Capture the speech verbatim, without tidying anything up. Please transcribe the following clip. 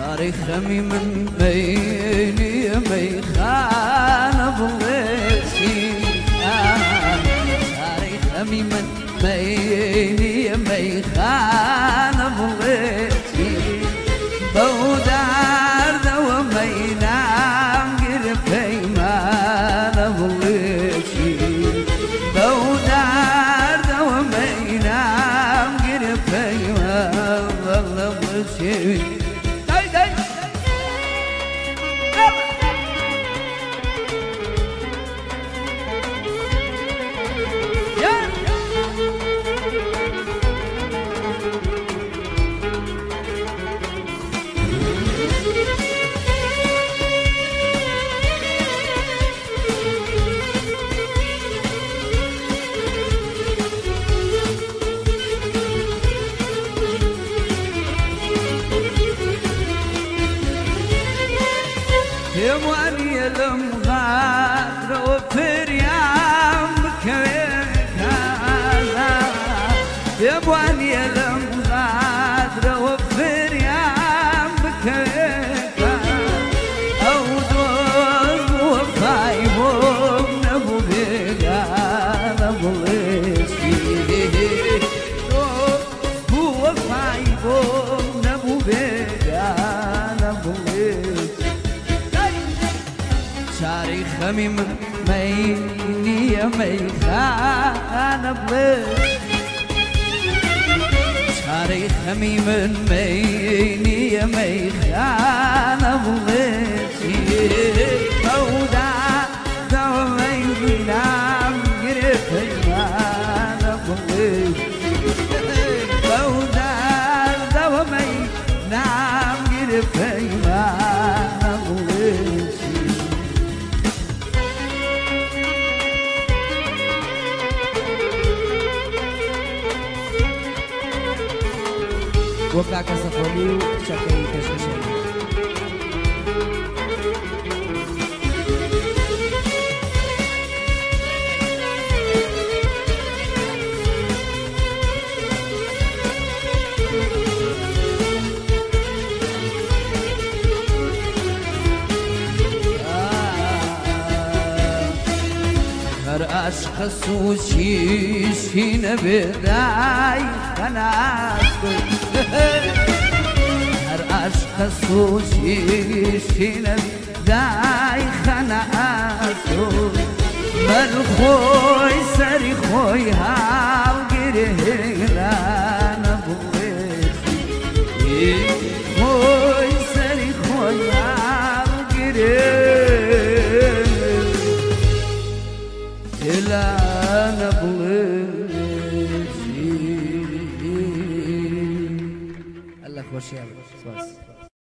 شاري خمي من بيني ميخان بليتي شاري خمي من بيني ميخان بليتي بودار دو مينام قرفي ما نبليتي بودار دو مينام قرفي ما نبليتي يواني المغادر وفريام بكيكا يواني المغادر وفريام بكيكا أو دور وفايبهم نبو بيقا نبو ليسي دور وفايبهم نبو بيقا نبو ليسي شاري خميم ميني يا ميخان بليتي شاري خميم ميني يا ميخان بليتي بودا دو مينام قرفي ما بليتي بودا دو مينام قرفي ما بليتي وقع كسفولي وشكري كشكشي هر عشق سوچی شین بدای خناس هر عشق سوچی شین بدای خناس من خوی سری خوی هاو گره لان بویتی خوی سری خوی هاو گره لا نبليتي الله خوش يا